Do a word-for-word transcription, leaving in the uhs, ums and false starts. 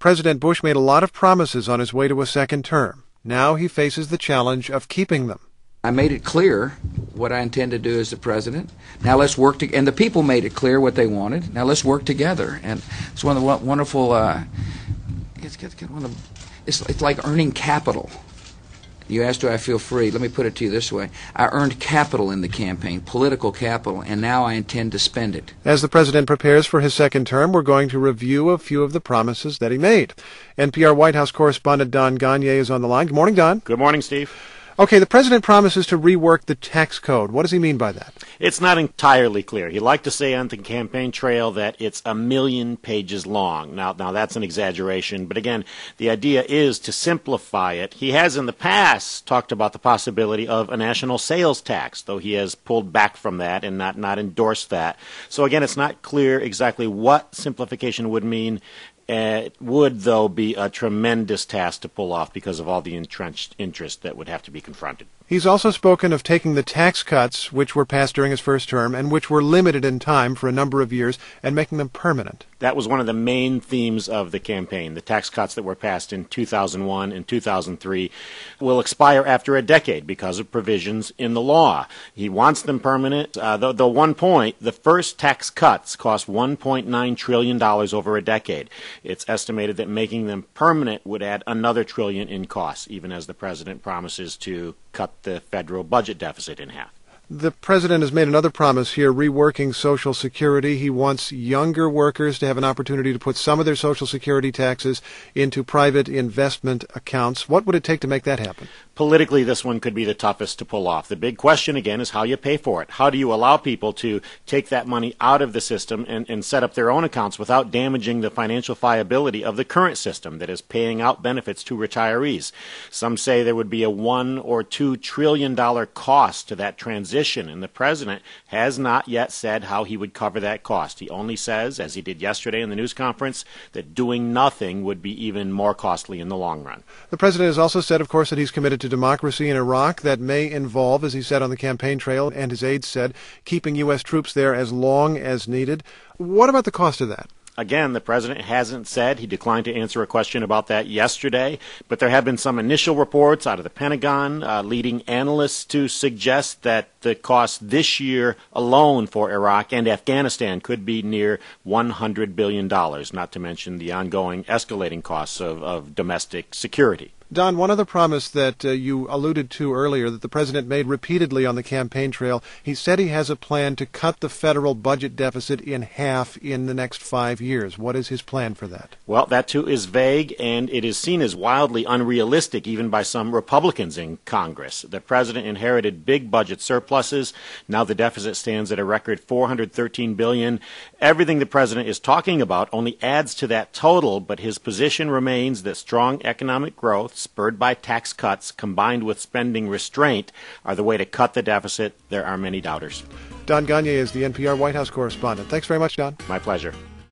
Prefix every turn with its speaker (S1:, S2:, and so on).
S1: President Bush made a lot of promises on his way to a second term. Now he faces the challenge of keeping them.
S2: I made it clear what I intend to do as the president. Now let's work together. And the people made it clear what they wanted. Now let's work together. And it's one of the wonderful, uh, it's, it's, one of the, it's, it's like earning capital. You asked, do I feel free? Let me put it to you this way. I earned capital in the campaign, political capital, and now I intend to spend it.
S1: As the president prepares for his second term, we're going to review a few of the promises that he made. N P R White House correspondent Don Gonyea is on the line. Good morning, Don.
S3: Good morning, Steve.
S1: Okay, the president promises to rework the tax code. What does he mean by that?
S3: It's not entirely clear. He'd like to say on the campaign trail that it's a million pages long. Now, now that's an exaggeration, but again, the idea is to simplify it. He has in the past talked about the possibility of a national sales tax, though he has pulled back from that and not, not endorsed that. So again, it's not clear exactly what simplification would mean. Uh, it would, though, be a tremendous task to pull off because of all the entrenched interest that would have to be confronted.
S1: He's also spoken of taking the tax cuts, which were passed during his first term and which were limited in time for a number of years, and making them permanent.
S3: That was one of the main themes of the campaign. The tax cuts that were passed in two thousand one and two thousand three will expire after a decade because of provisions in the law. He wants them permanent. Uh, the, the one point, the first tax cuts cost one point nine trillion dollars over a decade. It's estimated that making them permanent would add another trillion in costs, even as the president promises to cut the federal budget deficit in half.
S1: The president has made another promise here, reworking Social Security. He wants younger workers to have an opportunity to put some of their Social Security taxes into private investment accounts. What would it take to make that happen?
S3: Politically, this one could be the toughest to pull off. The big question, again, is how you pay for it. How do you allow people to take that money out of the system and, and set up their own accounts without damaging the financial viability of the current system that is paying out benefits to retirees? Some say there would be a one or two trillion dollar cost to that transition, and the president has not yet said how he would cover that cost. He only says, as he did yesterday in the news conference, that doing nothing would be even more costly in the long run.
S1: The president has also said, of course, that he's committed to democracy in Iraq. That may involve, as he said on the campaign trail, and his aides said, keeping U S troops there as long as needed. What about the cost of that?
S3: Again, the president hasn't said. He declined to answer a question about that yesterday, but there have been some initial reports out of the Pentagon uh, leading analysts to suggest that the cost this year alone for Iraq and Afghanistan could be near one hundred billion dollars, not to mention the ongoing escalating costs of, of domestic security.
S1: Don, one other promise that uh, you alluded to earlier that the president made repeatedly on the campaign trail, he said he has a plan to cut the federal budget deficit in half in the next five years. What is his plan for that?
S3: Well, that too is vague, and it is seen as wildly unrealistic even by some Republicans in Congress. The president inherited big budget surpluses. Now the deficit stands at a record four hundred thirteen billion dollars. Everything the president is talking about only adds to that total, but his position remains that strong economic growth spurred by tax cuts combined with spending restraint are the way to cut the deficit. There are many doubters.
S1: Don Gonyea is the N P R White House correspondent. Thanks very much, Don.
S3: My pleasure.